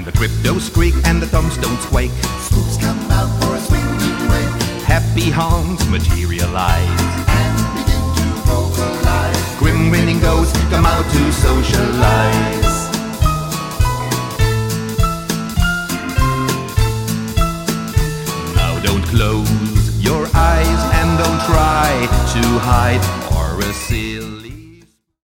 the cryptos squeak and the thumbs don't quake. Spooks come out for a swinging wake Happy haunts materialize and begin to vocalize. Grim grinning ghosts come out to socialize. Now don't close your eyes and don't try to hide or conceal